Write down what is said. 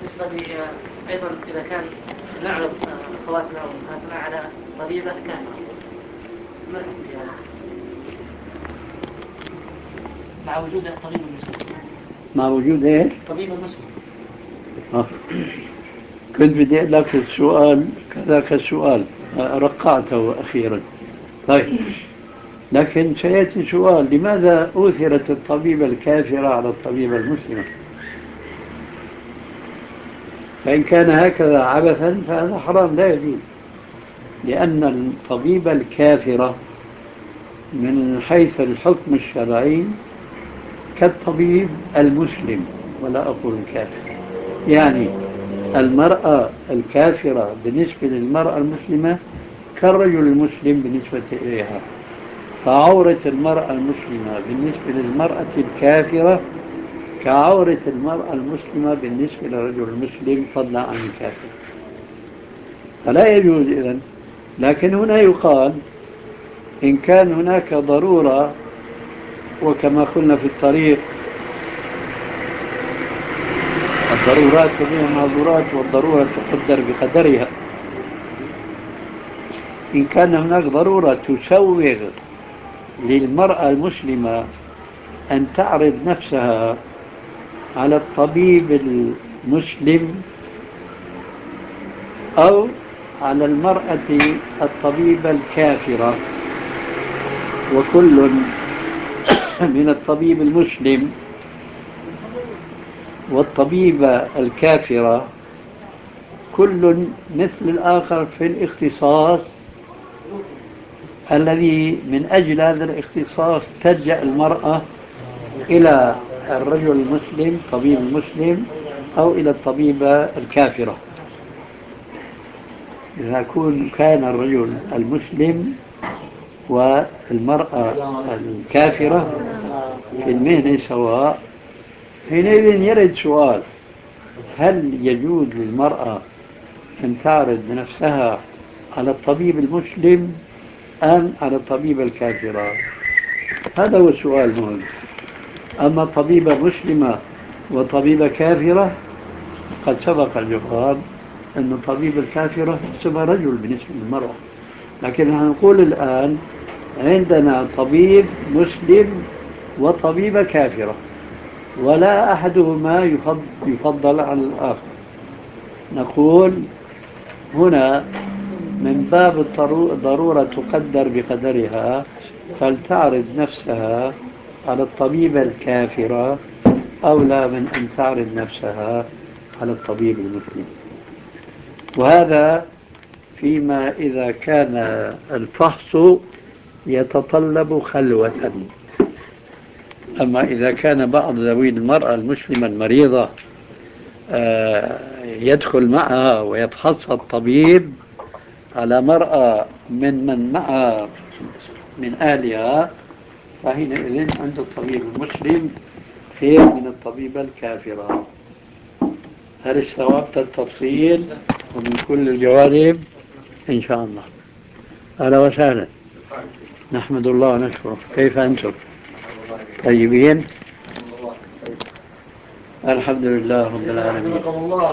بالنسبة لي أيضا إذا كان نعرض أخواتنا وأمهاتنا على طبيبة كافرة ما الحكم في هذا؟ مع وجود طبيب مسلم. مع وجود إيه؟ طبيب مسلم. كنت بدي أقول لك السؤال كذاك السؤال رقعته أخيرا. طيب، لكن سيأتي سؤال: لماذا أثرت الطبيبة الكافرة على الطبيبة المسلمة؟ فإن كان هكذا عبثا فهذا حرام لا يجوز، لأن الطبيبة الكافرة من حيث الحكم الشرعي كالطبيب المسلم، ولا أقول الكافر. يعني المرأة الكافرة بالنسبة للمرأة المسلمة كالرجل المسلم بالنسبة إليها، فعورة المرأة المسلمة بالنسبة للمرأة الكافرة كعورة المرأة المسلمة بالنسبة للرجل المسلم فضلا عن الكافر، فلا يجوز إذن. لكن هنا يقال إن كان هناك ضرورة، وكما قلنا في الطريق الضرورات تبيح المحظورات والضرورة تقدر بقدرها، إن كان هناك ضرورة تسوغ للمرأة المسلمة أن تعرض نفسها على الطبيب المسلم أو على المرأة الطبيبة الكافرة، وكل من الطبيب المسلم والطبيبة الكافرة كل مثل الآخر في الاختصاص الذي من أجل هذا الاختصاص تلجأ المرأة إلى الرجل المسلم طبيب المسلم أو إلى الطبيبة الكافرة. إذا كان الرجل المسلم والمرأة الكافرة في المهنة سواء، حينئذ يرد سؤال: هل يجوز للمرأة أن تعرض نفسها على الطبيب المسلم أم على الطبيبة الكافرة؟ هذا هو السؤال المهم. أما طبيبة مسلمة وطبيبة كافرة قد سبق الجواب أن الطبيب الكافرة يحسبها رجل بالنسبة للمرأة، لكن نحن نقول الآن عندنا طبيب مسلم وطبيبة كافرة، ولا أحدهما يفضل على الآخر. نقول هنا من باب الضرورة تقدر بقدرها، فلتعرض نفسها على الطبيبة الكافرة أولى من أن تعرض نفسها على الطبيب المسلم. وهذا فيما إذا كان الفحص يتطلب خلوة. أما إذا كان بعض ذوي المرأة المسلمة المريضة يدخل معها ويفحصها الطبيب على مرأة من معها من أهلها، فحينئذ عند الطبيب المسلم خير من الطبيبة الكافرة. هل استوعبت التفصيل ومن كل الجوانب إن شاء الله؟ أهلا وسهلا، نحمد الله ونشكره. كيف أنتم؟ طيبين؟ الحمد لله رب العالمين.